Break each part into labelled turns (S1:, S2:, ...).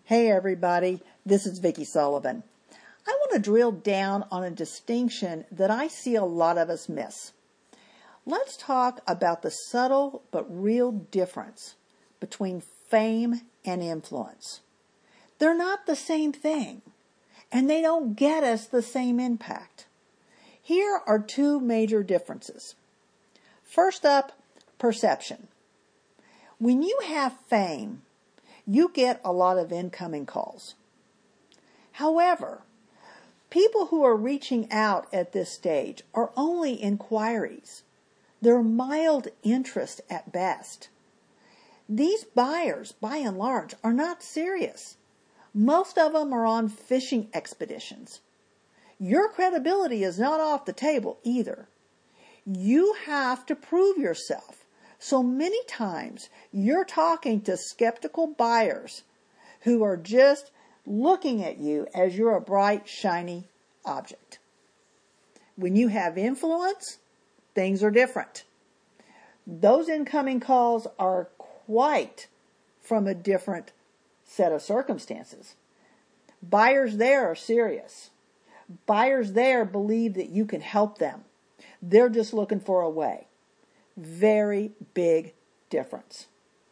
S1: Hey everybody, this is Vicki Sullivan. I want to drill down on a distinction that I see a lot of us miss. Let's talk about the subtle but real difference between fame and influence. They're not the same thing, and they don't get us the same impact. Here are two major differences. First up, perception. When you have fame, you get a lot of incoming calls. However, people who are reaching out at this stage are only inquiries. They're mild interest at best. These buyers, by and large, are not serious. Most of them are on fishing expeditions. Your credibility is not off the table either. You have to prove yourself. So many times you're talking to skeptical buyers who are just looking at you as you're a bright, shiny object. When you have influence, things are different. Those incoming calls are quite from a different set of circumstances. Buyers there are serious. Buyers there believe that you can help them. They're just looking for a way. Very big difference.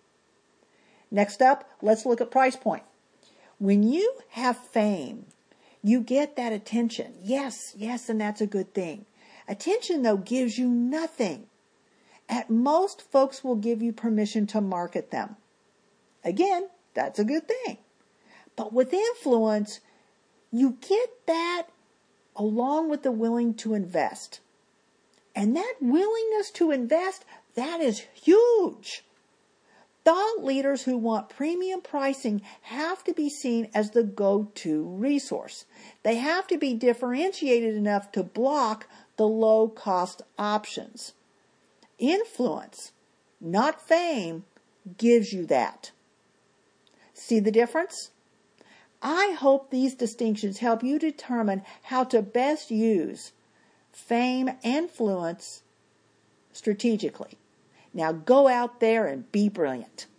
S1: Next up, let's look at price point. When you have fame, you get that attention. Yes, and that's a good thing. Attention, though, gives you nothing. At most, folks will give you permission to market them. Again, that's a good thing. But with influence, you get that along with the willing to invest. And that willingness to invest, that is huge. Thought leaders who want premium pricing have to be seen as the go-to resource. They have to be differentiated enough to block the low-cost options. Influence, not fame, gives you that. See the difference? I hope these distinctions help you determine how to best use fame and influence strategically. Now go out there and be brilliant.